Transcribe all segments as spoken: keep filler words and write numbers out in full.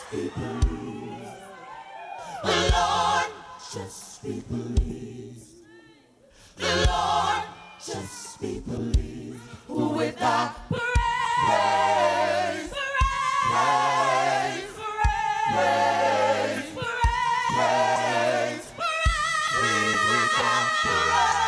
be pleased. The Lord, just be pleased. The Lord, just be pleased with our praise, praise, praise, praise, praise, praise, with our praise.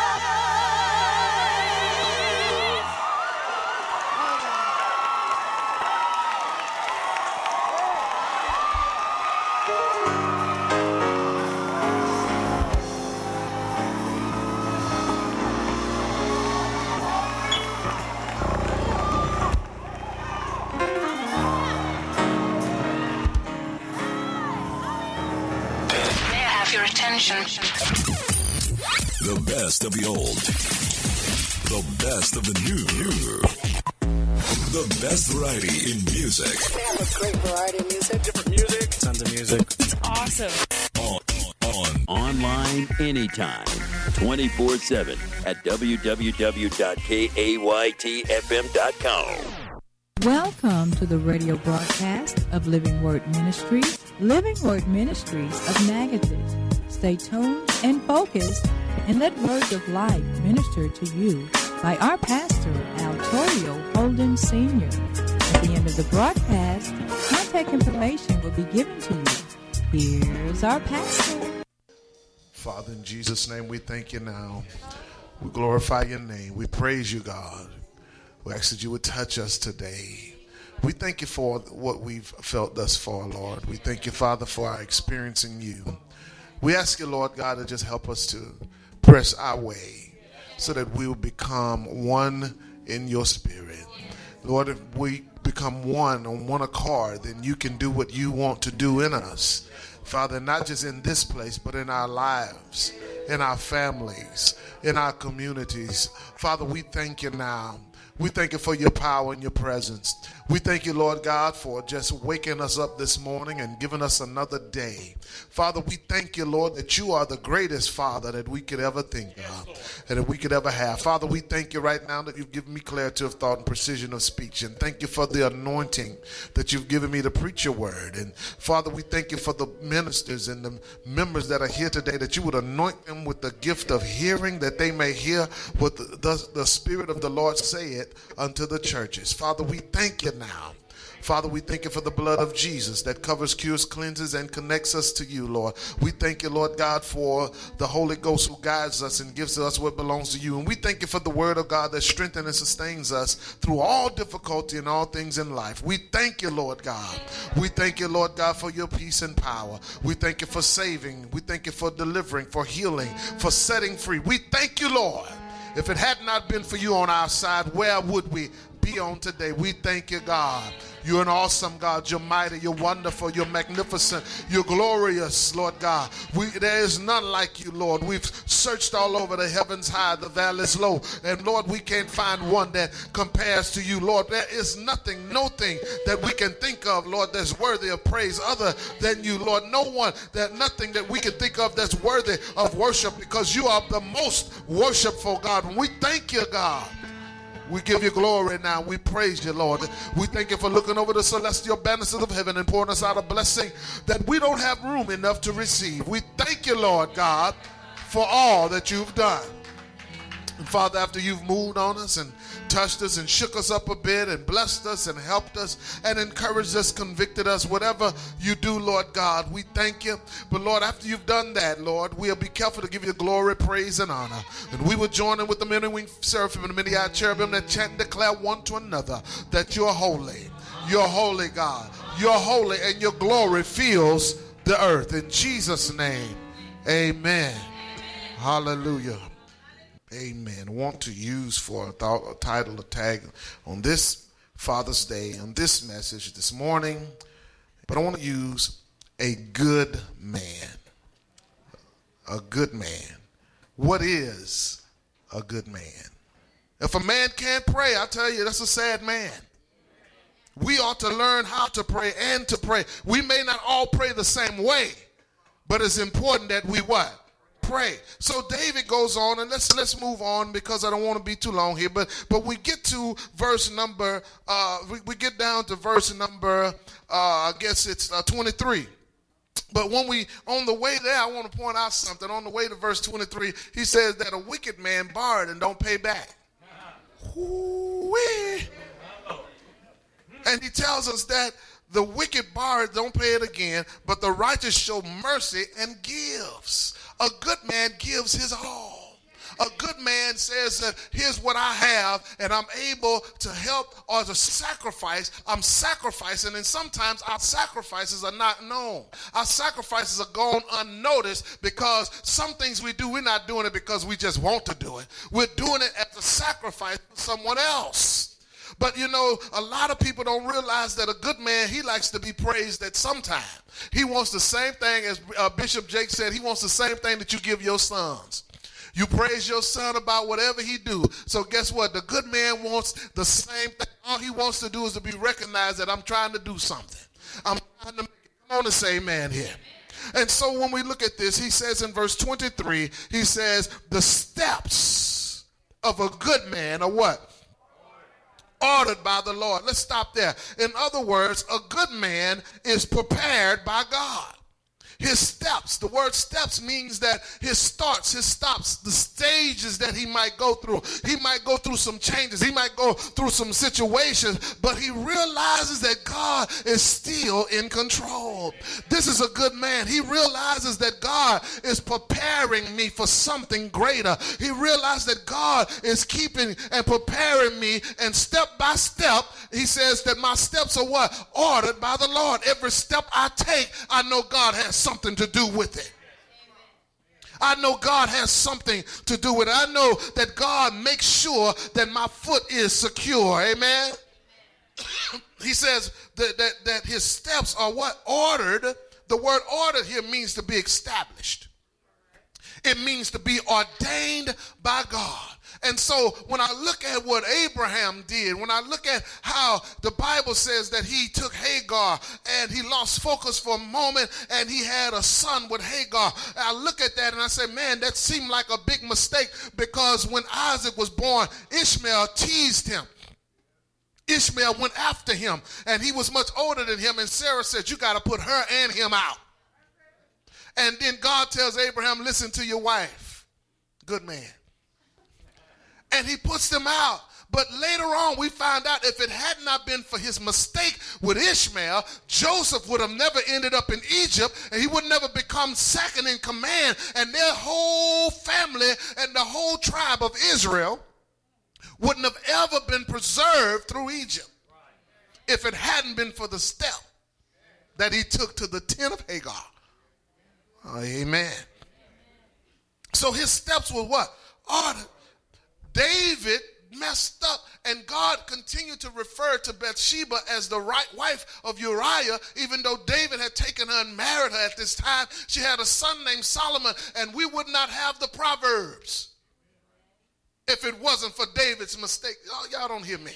Your attention. The best of the old. The best of the new. The best variety in music. Yeah, with great variety of music. Different music. Tons of music. It's awesome. On, on. Online anytime. twenty-four seven at w w w dot kayt f m dot com. Welcome to the radio broadcast of Living Word Ministries, Living Word Ministries of Natchitoches. Stay tuned and focused and let words of life minister to you by our pastor, Altorio Holden Senior At the end of the broadcast, contact information will be given to you. Here's our pastor. Father, in Jesus' name, we thank you now. We glorify your name. We praise you, God. We ask that you would touch us today. We thank you for what we've felt thus far, Lord. We thank you, Father, for our experiencing you. We ask you, Lord God, to just help us to press our way so that we will become one in your spirit. Lord, if we become one on one accord, then you can do what you want to do in us. Father, not just in this place, but in our lives, in our families, in our communities. Father, we thank you now. We thank you for your power and your presence. We thank you, Lord God, for just waking us up this morning and giving us another day. Father, we thank you, Lord, that you are the greatest Father that we could ever think of and that we could ever have. Father, we thank you right now that you've given me clarity of thought and precision of speech. And thank you for the anointing that you've given me to preach your word. And Father, we thank you for the ministers and the members that are here today, that you would anoint them with the gift of hearing, that they may hear what the, the, the Spirit of the Lord saith unto the churches. Father, we thank you now. Father, we thank you for the blood of Jesus that covers, cures, cleanses, and connects us to you, Lord. We thank you, Lord God, for the Holy Ghost who guides us and gives us what belongs to you. And we thank you for the word of God that strengthens and sustains us through all difficulty and all things in life. We thank you, Lord God. We thank you, Lord God, for your peace and power. We thank you for saving. We thank you for delivering, for healing, for setting free. We thank you, Lord. If it had not been for you on our side, where would we be on today? We thank you, God. You're an awesome God. You're mighty. You're wonderful. You're magnificent. You're glorious, Lord God. We, there is none like you, Lord. We've searched all over, the heavens high, the valleys low. And Lord, we can't find one that compares to you, Lord. There is nothing, no thing that we can think of, Lord, that's worthy of praise other than you, Lord. No one, that nothing that we can think of that's worthy of worship, because you are the most worshipful God. And we thank you, God. We give you glory now. We praise you, Lord. We thank you for looking over the celestial banisters of heaven and pouring us out a blessing that we don't have room enough to receive. We thank you, Lord God, for all that you've done. And Father, after you've moved on us and touched us and shook us up a bit and blessed us and helped us and encouraged us, convicted us, whatever you do, Lord God, we thank you. But Lord, after you've done that, Lord, we'll be careful to give you glory, praise, and honor. And we will join in with the many winged seraphim and the many-eyed cherubim that chant and declare one to another that you're holy. You're holy, God. You're holy, and your glory fills the earth. In Jesus' name, amen. Hallelujah. Amen. I want to use for a, th- a title, a tag on this Father's Day, on this message this morning, but I want to use a good man. A good man. What is a good man? If a man can't pray, I tell you, that's a sad man. We ought to learn how to pray and to pray. We may not all pray the same way, but it's important that we what? pray. So David goes on, and let's let's move on because I don't want to be too long here. But but we get to verse number, uh, we, we get down to verse number, uh, I guess it's uh, twenty-three. But when we, on the way there, I want to point out something. On the way to verse twenty-three, he says that a wicked man borrowed and don't pay back. Ooh-wee. And he tells us that the wicked borrowed, don't pay it again, but the righteous show mercy and gives. A good man gives his all. A good man says that here's what I have, and I'm able to help or to sacrifice. I'm sacrificing, and sometimes our sacrifices are not known. Our sacrifices are gone unnoticed because some things we do, we're not doing it because we just want to do it. We're doing it as a sacrifice for someone else. But you know, a lot of people don't realize that a good man, he likes to be praised at some time. He wants the same thing as uh, Bishop Jake said, he wants the same thing that you give your sons. You praise your son about whatever he do. So guess what? The good man wants the same thing. All he wants to do is to be recognized that I'm trying to do something. I'm trying to make it. Come on and say amen here. And so when we look at this, he says in verse twenty-three, he says, the steps of a good man are what? Ordered by the Lord. Let's stop there. In other words, a good man is prepared by God. His steps, the word steps means that his starts, his stops, the stages that he might go through. He might go through some changes. He might go through some situations, but he realizes that God is still in control. This is a good man. He realizes that God is preparing me for something greater. He realizes that God is keeping and preparing me, and step by step, he says that my steps are what? Ordered by the Lord. Every step I take, I know God has something to do with it. I know God has something to do with it. I know that God makes sure that my foot is secure. Amen. He says that, that, that his steps are what? Ordered. The word ordered here means to be established. It means to be ordained by God. And so when I look at what Abraham did, when I look at how the Bible says that he took Hagar and he lost focus for a moment and he had a son with Hagar, I look at that and I say, man, that seemed like a big mistake, because when Isaac was born, Ishmael teased him. Ishmael went after him, and he was much older than him, and Sarah said, you got to put her and him out. And then God tells Abraham, listen to your wife. Good man. And he puts them out. But later on, we found out if it had not been for his mistake with Ishmael, Joseph would have never ended up in Egypt, and he would never become second in command, and their whole family and the whole tribe of Israel wouldn't have ever been preserved through Egypt if it hadn't been for the step that he took to the tent of Hagar. Oh, amen. So his steps were what? Ordered. David messed up, and God continued to refer to Bathsheba as the right wife of Uriah, even though David had taken her and married her at this time. She had a son named Solomon, and we would not have the Proverbs if it wasn't for David's mistake. Oh, y'all don't hear me.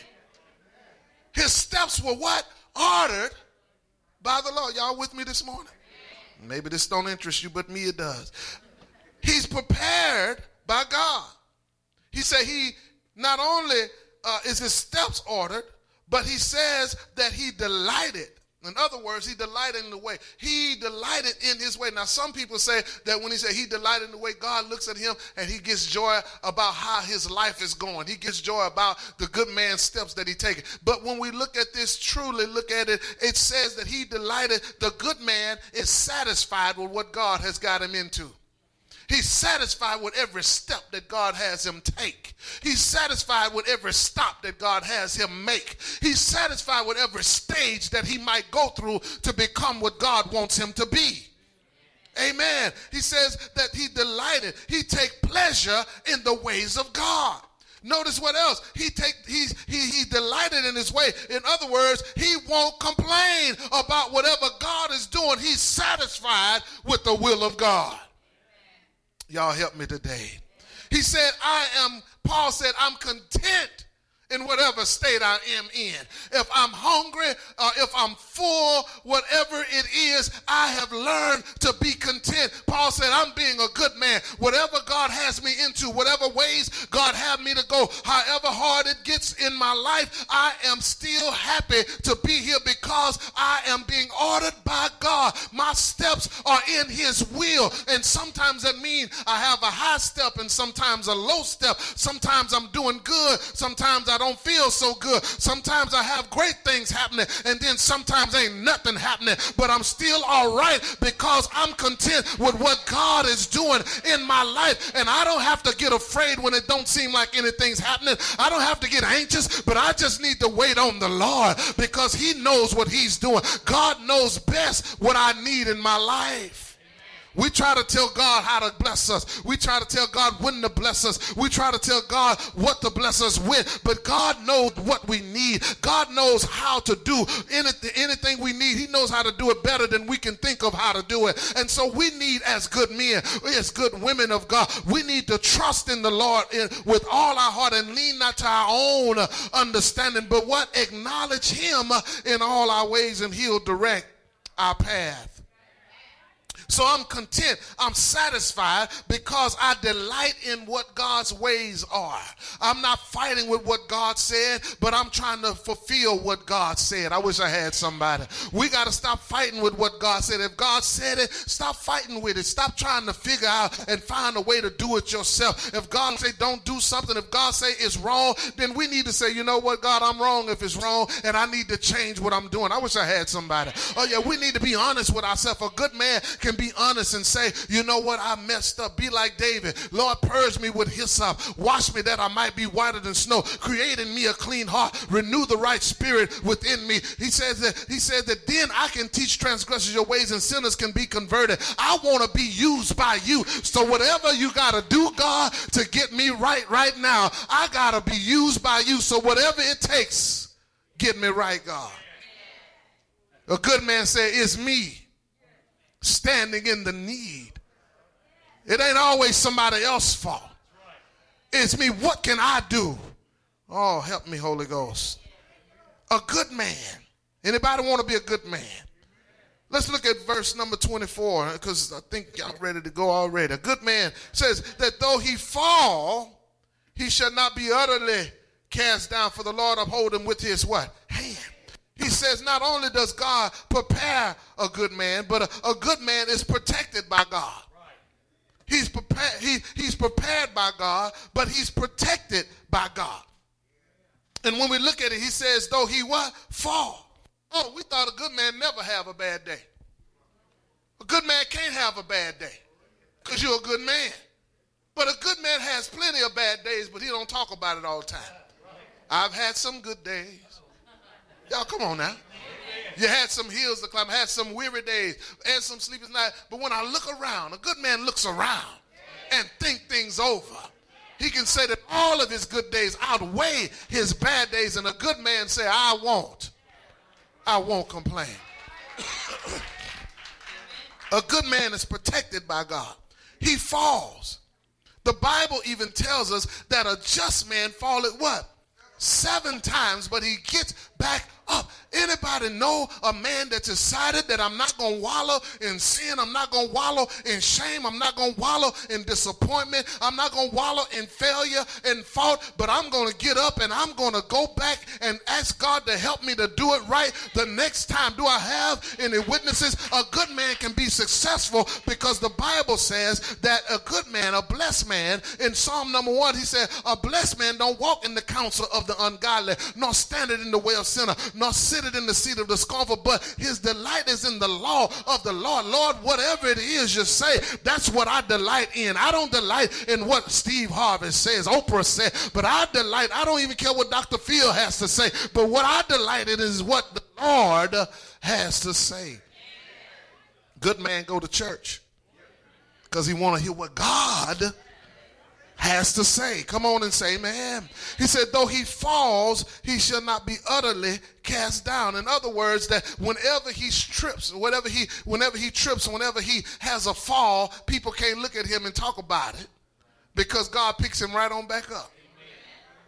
His steps were what? Ordered by the Lord. Y'all with me this morning? Maybe this don't interest you, but me it does. He's prepared by God. He said he not only uh, is his steps ordered, but he says that he delighted. In other words, he delighted in the way. He delighted in his way. Now, some people say that when he said he delighted in the way, God looks at him and he gets joy about how his life is going. He gets joy about the good man's steps that he taken. But when we look at this, truly look at it, it says that he delighted. The good man is satisfied with what God has got him into. He's satisfied with every step that God has him take. He's satisfied with every stop that God has him make. He's satisfied with every stage that he might go through to become what God wants him to be. Amen. He says that he delighted. He take pleasure in the ways of God. Notice what else? He take he's he he delighted in his way. In other words, he won't complain about whatever God is doing. He's satisfied with the will of God. Y'all help me today. He said, I am, Paul said, I'm content in whatever state I am in. If I'm hungry, uh, if I'm full, whatever it is, I I have learned to be content. Paul said, I'm being a good man. Whatever God has me into, whatever ways God have me to go, however hard it gets in my life, I am still happy to be here because I am being ordered by God. My steps are in his will. And sometimes that means I have a high step and sometimes a low step. Sometimes I'm doing good. Sometimes I don't feel so good. Sometimes I have great things happening, and then sometimes ain't nothing happening. But I'm still all right because I'm content with what God is doing in my life. And I don't have to get afraid when it don't seem like anything's happening. I don't have to get anxious, but I just need to wait on the Lord because he knows what he's doing. God knows best what I need in my life. We try to tell God how to bless us. We try to tell God when to bless us. We try to tell God what to bless us with. But God knows what we need. God knows how to do anything, anything we need. He knows how to do it better than we can think of how to do it. And so we need, as good men, as good women of God, we need to trust in the Lord in, with all our heart and lean not to our own understanding, but what? Acknowledge him in all our ways and he'll direct our path. So I'm content, I'm satisfied because I delight in what God's ways are. I'm not fighting with what God said, but I'm trying to fulfill what God said. I wish I had somebody. We got to stop fighting with what God said. If God said it, stop fighting with it. Stop trying to figure out and find a way to do it yourself. If God say don't do something, if God say it's wrong, then we need to say, you know what, God, I'm wrong if it's wrong, and I need to change what I'm doing. I wish I had somebody. Oh yeah, we need to be honest with ourselves. A good man can be honest and say, you know what, I messed up. Be like David. Lord, purge me with hyssop. Wash me that I might be whiter than snow. Create in me a clean heart. Renew the right spirit within me. He says that, he said that then I can teach transgressors your ways and sinners can be converted. I want to be used by you. So whatever you got to do, God, to get me right right now, I got to be used by you. So whatever it takes, get me right, God. A good man said, it's me. Standing in the need. It ain't always somebody else's fault. It's me. What can I do? Oh, help me, Holy Ghost. A good man. Anybody want to be a good man? Let's look at verse number twenty-four because I think y'all ready to go already. A good man says that though he fall, he shall not be utterly cast down, for the Lord uphold him with his what? Hand. He says not only does God prepare a good man, but a, a good man is protected by God. He's prepared, he, he's prepared by God, but he's protected by God. And when we look at it, he says, though he what? Fall. Oh, we thought a good man never have a bad day. A good man can't have a bad day because you're a good man. But a good man has plenty of bad days, but he don't talk about it all the time. I've had some good days. Y'all, come on now. You had some hills to climb, had some weary days, and some sleepless nights. But when I look around, a good man looks around and think things over. He can say that all of his good days outweigh his bad days, and a good man say, I won't. I won't complain. A good man is protected by God. He falls. The Bible even tells us that a just man falleth what? Seven times, but he gets back up. Anybody know a man that decided that I'm not going to wallow in sin, I'm not going to wallow in shame, I'm not going to wallow in disappointment, I'm not going to wallow in failure and fault, but I'm going to get up and I'm going to go back and ask God to help me to do it right the next time. Do I have any witnesses? A good man can be successful because the Bible says that a good man, a blessed man, in Psalm number one, he said, a blessed man don't walk in the counsel of the ungodly, nor stand it in the way of sinner, nor sit it in the seat of the scornful, but his delight is in the law of the Lord. Lord, whatever it is you say, that's what I delight in. I don't delight in what Steve Harvey says, Oprah said, but I delight, I don't even care what Doctor Phil has to say, but what I delight in is what the Lord has to say. Good man go to church because he want to hear what God has to say. Come on and say amen. He said, though he falls, he shall not be utterly cast down. In other words, that whenever he trips, whenever he, whenever he trips, whenever he has a fall, people can't look at him and talk about it because God picks him right on back up.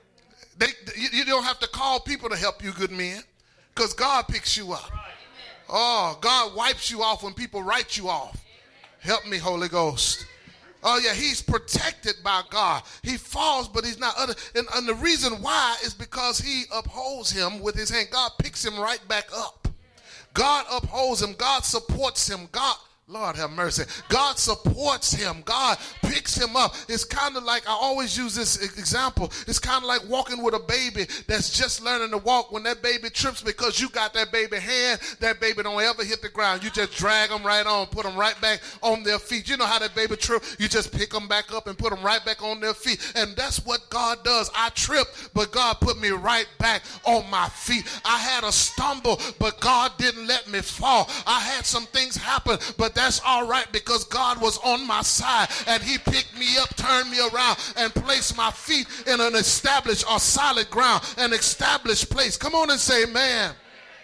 They, you, you don't have to call people to help you, good men, because God picks you up. Oh, God wipes you off when people write you off. Help me, Holy Ghost. Oh, yeah, he's protected by God. He falls, but he's not other. And, and the reason why is because he upholds him with his hand. God picks him right back up. God upholds him. God supports him. God, Lord have mercy. God supports him. God picks him up. It's kind of like, I always use this example. It's kind of like walking with a baby that's just learning to walk. When that baby trips because you got that baby hand, that baby don't ever hit the ground. You just drag them right on, put them right back on their feet. You know how that baby trip? You just pick them back up and put them right back on their feet. And that's what God does. I tripped, but God put me right back on my feet. I had a stumble, but God didn't let me fall. I had some things happen, but that's all right because God was on my side and he picked me up, turned me around, and placed my feet in an established or solid ground, an established place. Come on and say, man.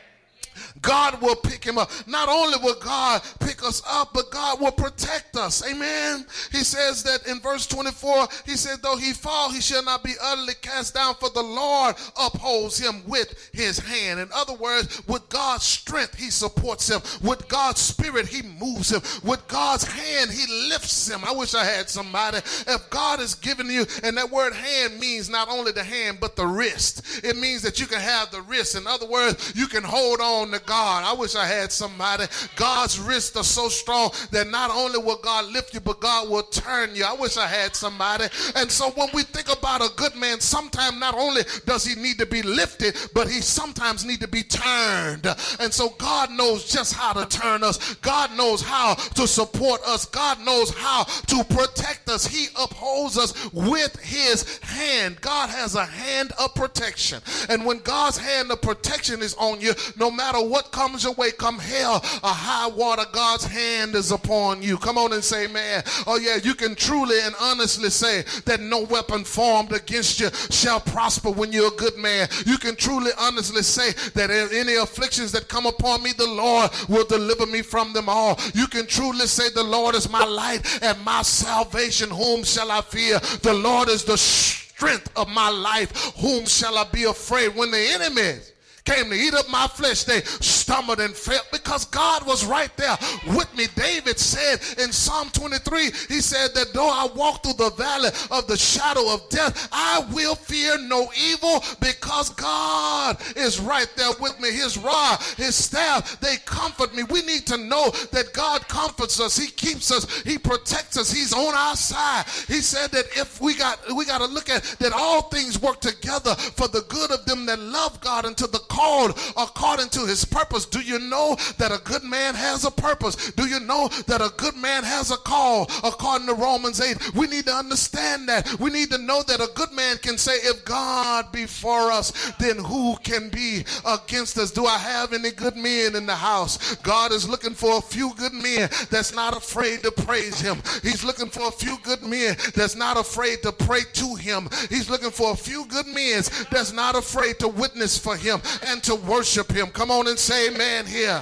God will pick him up. Not only will God pick us up, but God will protect us. Amen. He says that in verse twenty-four, he said, though he fall, he shall not be utterly cast down, for the Lord upholds him with his hand. In other words, with God's strength, he supports him. With God's spirit, he moves him. With God's hand, he lifts him. I wish I had somebody. If God is giving you, and that word hand means not only the hand, but the wrist. It means that you can have the wrist. In other words, you can hold on to God. I wish I had somebody. God's wrists are so strong that not only will God lift you, but God will turn you. I wish I had somebody. And so when we think about a good man, sometimes not only does he need to be lifted, but he sometimes need to be turned. And so God knows just how to turn us. God knows how to support us. God knows how to protect us. He upholds us with his hand. God has a hand of protection. And when God's hand of protection is on you, no matter what comes your way, come hell or high water, God's hand is upon you. Come on and say, man. Oh yeah, you can truly and honestly say that no weapon formed against you shall prosper when you're a good man. You can truly honestly say that any afflictions that come upon me, the Lord will deliver me from them all. You can truly say the Lord is my light and my salvation. Whom shall I fear? The Lord is the strength of my life. Whom shall I be afraid? When the enemies came to eat up my flesh, they stumbled and fell because God was right there with me. David said in Psalm twenty-three, he said that though I walk through the valley of the shadow of death, I will fear no evil because God is right there with me. His rod, his staff, they comfort me. We need to know that God comforts us. He keeps us. He protects us. He's on our side. He said that if we got, we got to look at that all things work together for the good of them that love God and to the called according to his purpose. Do you know that a good man has a purpose? Do you know that a good man has a call according to Romans eight? We need to understand that. We need to know that a good man can say, if God be for us, then who can be against us? Do I have any good men in the house? God is looking for a few good men that's not afraid to praise him. He's looking for a few good men that's not afraid to pray to him. He's looking for a few good men that's not afraid to witness for him and to worship him. Come on and say amen here.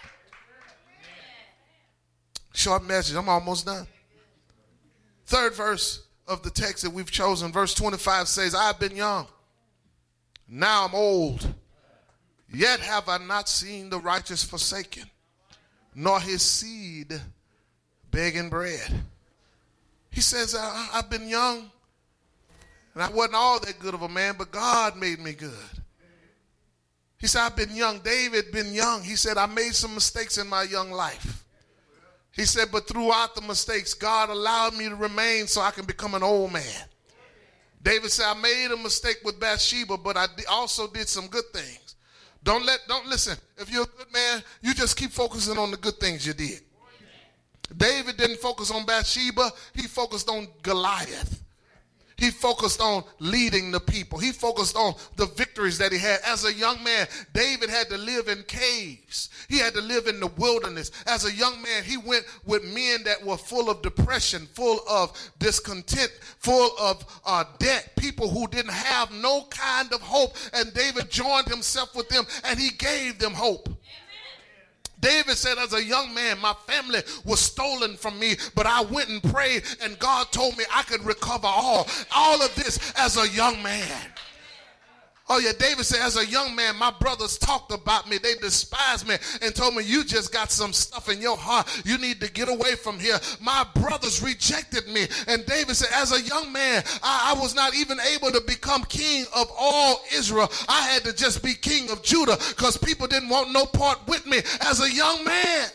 Short message. I'm almost done. Third verse of the text that we've chosen, verse twenty-five says, I've been young, now I'm old, yet have I not seen the righteous forsaken, nor his seed begging bread. He says, I, I've been young, and I wasn't all that good of a man, but God made me good. He said, I've been young. David been young. He said, I made some mistakes in my young life. He said, but throughout the mistakes, God allowed me to remain so I can become an old man. David said, I made a mistake with Bathsheba, but I also did some good things. Don't let, don't listen. If you're a good man, you just keep focusing on the good things you did. David didn't focus on Bathsheba. He focused on Goliath. He focused on leading the people. He focused on the victories that he had. As a young man, David had to live in caves. He had to live in the wilderness. As a young man, he went with men that were full of depression, full of discontent, full of uh, debt, people who didn't have no kind of hope. And David joined himself with them, and he gave them hope. David said, as a young man, my family was stolen from me, but I went and prayed, and God told me I could recover all. All of this as a young man. Oh, yeah, David said, as a young man, my brothers talked about me. They despised me and told me, you just got some stuff in your heart. You need to get away from here. My brothers rejected me. And David said, as a young man, I, I was not even able to become king of all Israel. I had to just be king of Judah because people didn't want no part with me as a young man.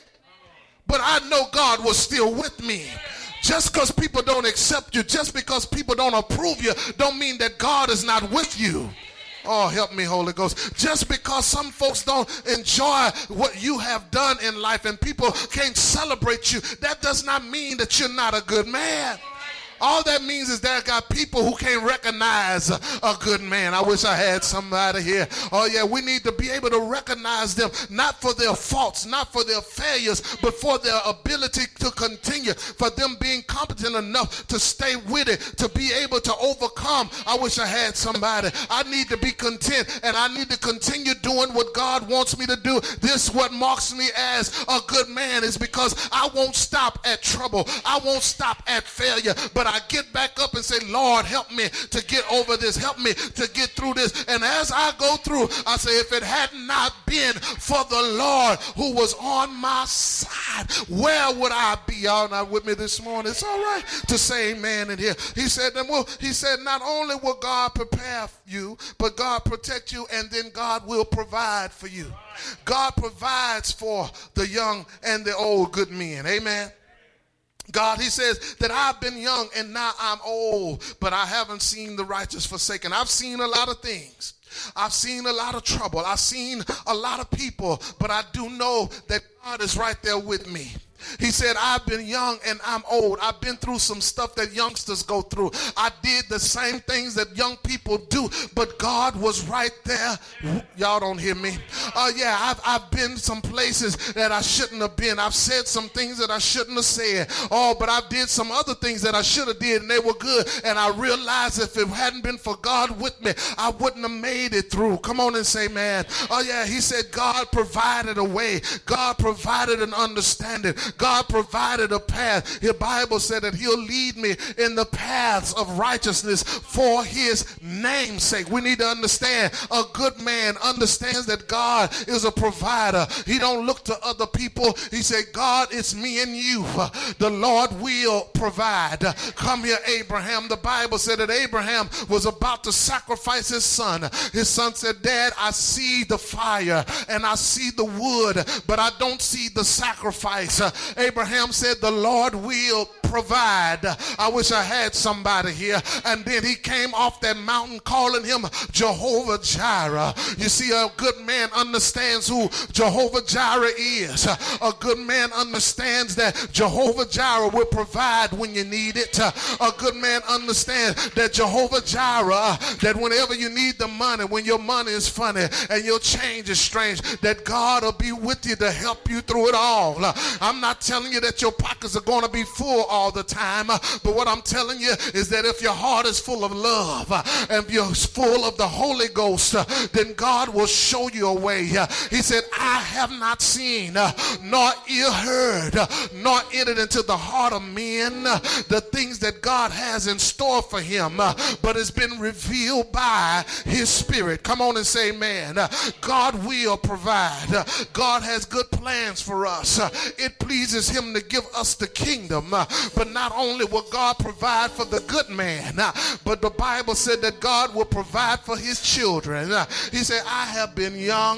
But I know God was still with me. Just because people don't accept you, just because people don't approve you, don't mean that God is not with you. Oh, help me, Holy Ghost. Just because some folks don't enjoy what you have done in life and people can't celebrate you, that does not mean that you're not a good man. All that means is there got people who can't recognize a, a good man. I wish I had somebody here. Oh, yeah, we need to be able to recognize them, not for their faults, not for their failures, but for their ability to continue, for them being competent enough to stay with it, to be able to overcome. I wish I had somebody. I need to be content, and I need to continue doing what God wants me to do. This is what marks me as a good man, is because I won't stop at trouble. I won't stop at failure, but I get back up and say, Lord, help me to get over this. Help me to get through this. And as I go through, I say, if it had not been for the Lord who was on my side, where would I be? Y'all not with me this morning? It's all right to say amen in here. He said, well, he said, not only will God prepare you, but God protect you, and then God will provide for you. God provides for the young and the old good men. Amen. God, he says that I've been young and now I'm old, but I haven't seen the righteous forsaken. I've seen a lot of things. I've seen a lot of trouble. I've seen a lot of people, but I do know that God is right there with me. He said, I've been young and I'm old. I've been through some stuff that youngsters go through. I did the same things that young people do, but God was right there. Y'all don't hear me? Oh, uh, yeah, I've, I've been some places that I shouldn't have been. I've said some things that I shouldn't have said. Oh, but I did some other things that I should have did, and they were good. And I realized if it hadn't been for God with me, I wouldn't have made it through. Come on and say, man. Oh, yeah, he said God provided a way. God provided an understanding. God provided a path. The Bible said that he'll lead me in the paths of righteousness for his name's sake. We need to understand, a good man understands that God is a provider. He don't look to other people. He said, God, it's me and you. The Lord will provide. Come here, Abraham. The Bible said that Abraham was about to sacrifice his son. His son said, Dad, I see the fire and I see the wood, but I don't see the sacrifice. Abraham said, the Lord will provide. I wish I had somebody here. And then he came off that mountain calling him Jehovah Jireh. You see, a good man understands who Jehovah Jireh is. A good man understands that Jehovah Jireh will provide when you need it. A good man understands that Jehovah Jireh, that whenever you need the money, when your money is funny and your change is strange, that God will be with you to help you through it all. I'm not telling you that your pockets are going to be full all the time, but what I'm telling you is that if your heart is full of love and if you're full of the Holy Ghost, then God will show you a way. He said, I have not seen, nor ear heard, nor entered into the heart of men the things that God has in store for him, but it's been revealed by his Spirit. Come on and say amen. God will provide. God has good plans for us. It pleases him to give us the kingdom, but not only will God provide for the good man, but the Bible said that God will provide for his children. He said, I have been young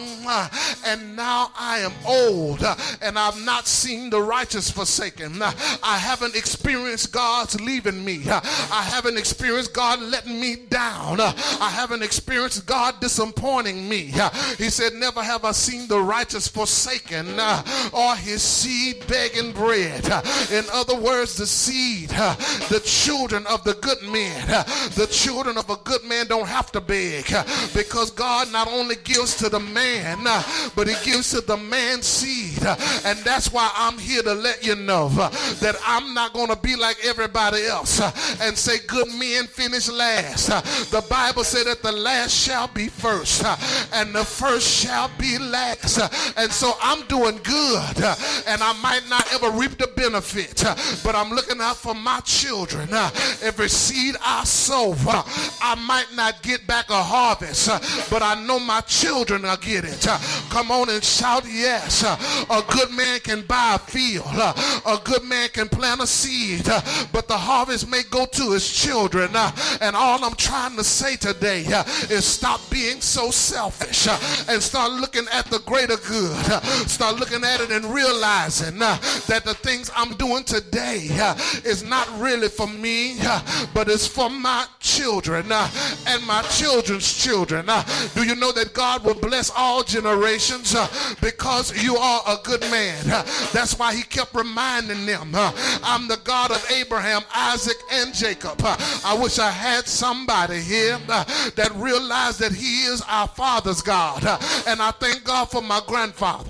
and now I am old, and I've not seen the righteous forsaken. I haven't experienced God's leaving me. I haven't experienced God letting me down. I haven't experienced God disappointing me. He said, never have I seen the righteous forsaken or his seed begging bread. In other words, the seed, the children of the good men, the children of a good man don't have to beg, because God not only gives to the man, but he gives to the man's seed. And that's why I'm here to let you know that I'm not going to be like everybody else and say good men finish last. The Bible said that the last shall be first and the first shall be last. And so I'm doing good, and I might not ever reap the benefit, but I'm looking out for my children. Uh, every seed I sow, uh, I might not get back a harvest, uh, but I know my children will get it. Uh, come on and shout yes. Uh, a good man can buy a field. Uh, a good man can plant a seed, uh, but the harvest may go to his children. Uh, and all I'm trying to say today uh, is stop being so selfish uh, and start looking at the greater good. Uh, start looking at it and realizing uh, that the things I'm doing today uh, is not really for me, uh, but it's for my children uh, and my children's children. Uh, do you know that God will bless all generations uh, because you are a good man? Uh, that's why he kept reminding them, uh, I'm the God of Abraham, Isaac, and Jacob. Uh, I wish I had somebody here uh, that realized that he is our Father's God. Uh, and I thank God for my grandfather.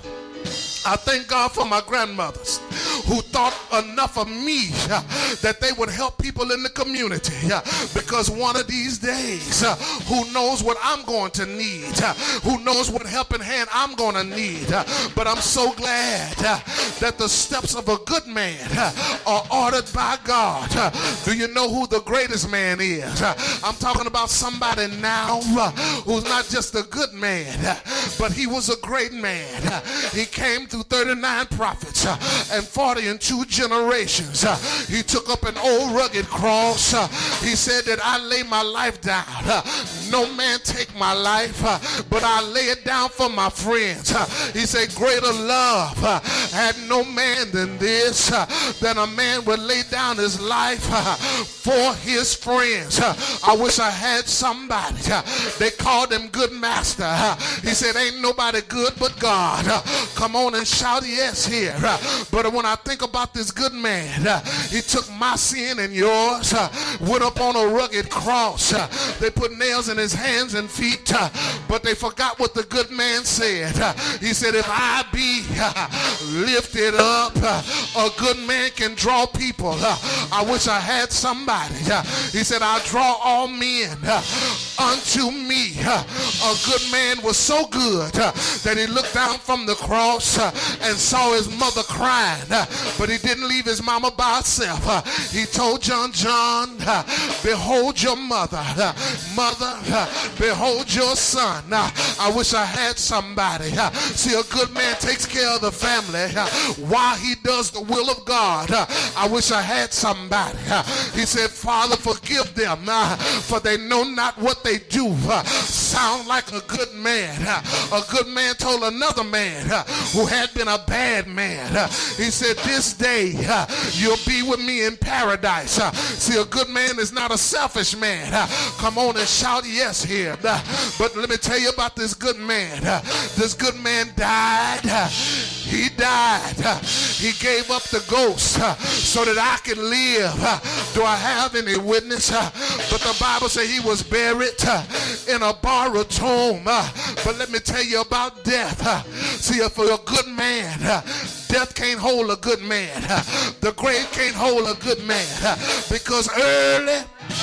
I thank God for my grandmothers who thought enough of me uh, that they would help people in the community uh, because one of these days, uh, who knows what I'm going to need, uh, who knows what helping hand I'm going to need, uh, but I'm so glad uh, that the steps of a good man uh, are ordered by God. Uh, do you know who the greatest man is? Uh, I'm talking about somebody now uh, who's not just a good man, uh, but he was a great man. Uh, he came through thirty-nine prophets uh, and forty and two generations. Uh, he took up an old rugged cross. Uh, he said that I lay my life down. Uh, no man take my life, uh, but I lay it down for my friends. Uh, he said greater love uh, had no man than this, uh, that a man would lay down his life uh, for his friends. Uh, I wish I had somebody. Uh, they called him good master. Uh, he said ain't nobody good but God. Uh, come on and shout yes here. Uh, but when I think about this good man, uh, he took my sin and yours, uh, went up on a rugged cross. Uh, they put nails in his hands and feet, uh, but they forgot what the good man said. Uh, he said, if I be uh, lifted up, uh, a good man can draw people. Uh, I wish I had somebody. Uh, he said, I draw all men uh, unto me. Uh, a good man was so good uh, that he looked down from the cross uh, and saw his mother crying, uh, but he didn't leave his mama by herself. Uh, he told John, John, uh, behold your mother. Uh, mother, uh, behold your son. Uh, I wish I had somebody. Uh, see, a good man takes care of the family uh, while he does the will of God. Uh, I wish I had somebody. Uh, he said, Father, forgive them, uh, for they know not what they do. Uh, sound like a good man. Uh, a good man told another man uh, who had been a bad man. Uh, he said, this day uh, you'll be with me in paradise. Uh, see, a good man is not a selfish man. Uh, come on and shout yes here. Uh, but let me tell you about this good man. Uh, this good man died. Uh, he died. Uh, he gave up the ghost uh, so that I can live. Uh, do I have any witness? Uh, but the Bible says he was buried uh, in a borrowed tomb. Uh, but let me tell you about death. Uh, see, for a good man, uh, death can't hold a good man. Uh, the grave can't hold a good man uh, because early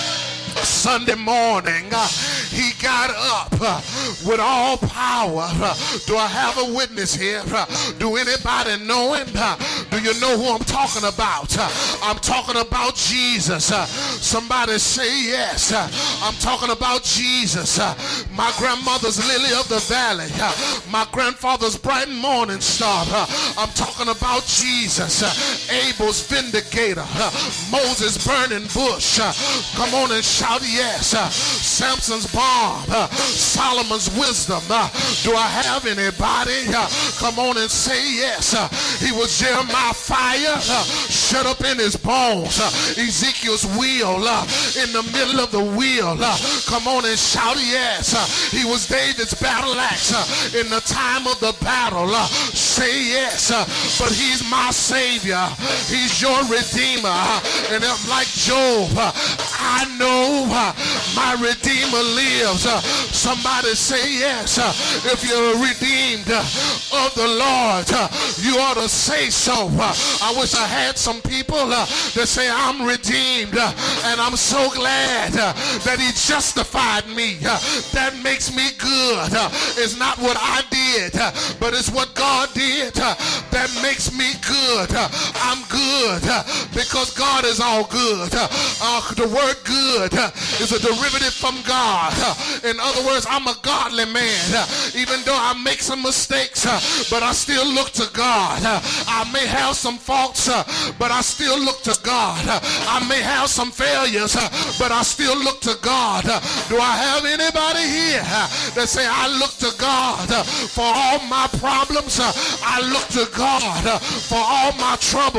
Sunday morning, uh, he got up uh, with all power. Uh, do I have a witness here? Uh, do anybody know him? Uh, do you know who I'm talking about? Uh, I'm talking about Jesus. Uh, somebody say yes. Uh, I'm talking about Jesus. Uh, my grandmother's lily of the valley. Uh, my grandfather's bright morning star. Uh, I'm talking about Jesus. Uh, Abel's vindicator. Uh, Moses' burning bush. Uh, come on and shout yes. Uh, Samson's bomb. Uh, Solomon's wisdom. Uh, do I have anybody? Uh, come on and say yes. Uh, he was Jeremiah's fire uh, shut up in his bones. Uh, Ezekiel's wheel uh, in the middle of the wheel. Uh, come on and shout yes. Uh, he was David's battle axe uh, in the time of the battle. Uh, say yes. Uh, but he's my savior. He's your redeemer. Uh, and I'm like Job. Uh, I know uh, my redeemer lives. Uh, somebody say yes. Uh, if you're redeemed uh, of the Lord, uh, you ought to say so. Uh, I wish I had some people uh, that say I'm redeemed uh, and I'm so glad uh, that he justified me. Uh, that makes me good. Uh, it's not what I did, uh, but it's what God did uh, that makes me good. Uh, I'm good uh, because God is all good. Uh, uh, the word good uh, is a derivative from God. Uh, in other words, I'm a godly man. Uh, even though I make some mistakes, uh, but I still look to God. Uh, I may have some faults, uh, but I still look to God. Uh, I may have some failures, uh, but I still look to God. Uh, do I have anybody here uh, that say I look to God uh, for all my problems? Uh, I look to God uh, for all my trouble.